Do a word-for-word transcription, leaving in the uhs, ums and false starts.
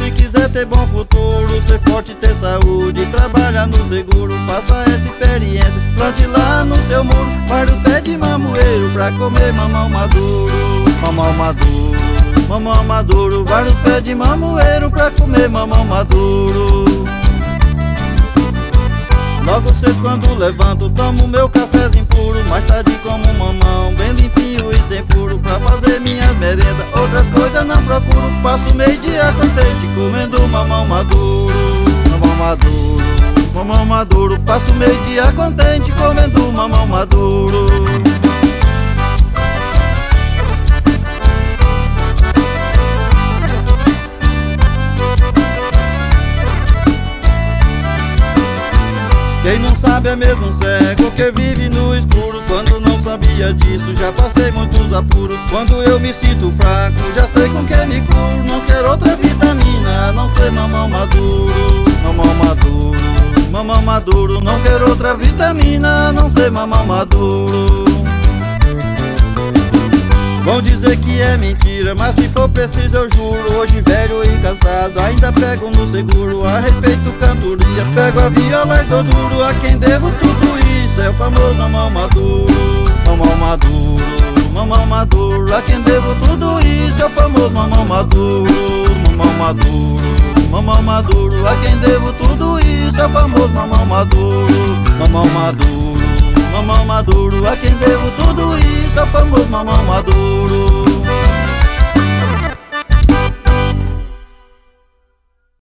Se quiser ter bom futuro, ser forte, ter saúde, trabalhar no seguro, faça essa experiência. Plante lá no seu muro vários pés de mamoeiro pra comer mamão maduro. Mamão maduro, mamão maduro, vários pés de mamoeiro pra comer mamão maduro. Logo cedo quando levanto, tomo meu cafezinho puro. Mais tarde como um mamão, bem limpinho e sem furo, pra fazer minhas merendas, outras coisas não procuro. Passo meio dia contente, comendo mamão maduro. Mamão maduro, mamão maduro, passo meio dia contente, comendo mamão maduro. Quem não sabe é mesmo um cego que vive no escuro. Quando não sabia disso, já passei muitos apuros. Quando eu me sinto fraco, já sei com que me curo. Não quero outra vitamina, a não ser mamão maduro. Mamão maduro, mamão maduro, não quero outra vitamina, a não ser mamão maduro. Vão dizer que é mentira, mas se for preciso eu juro. Hoje velho e cansado, ainda pego no seguro. A respeito cantoria, pego a viola e dou duro. A quem devo tudo isso é o famoso mamão maduro. Mamão maduro, mamão maduro, a quem devo tudo isso é o famoso mamão maduro. Mamão maduro, mamão maduro, a quem devo tudo isso é o famoso mamão maduro. Mamão maduro, mamão maduro, a quem devo tudo isso é o famoso mamão maduro.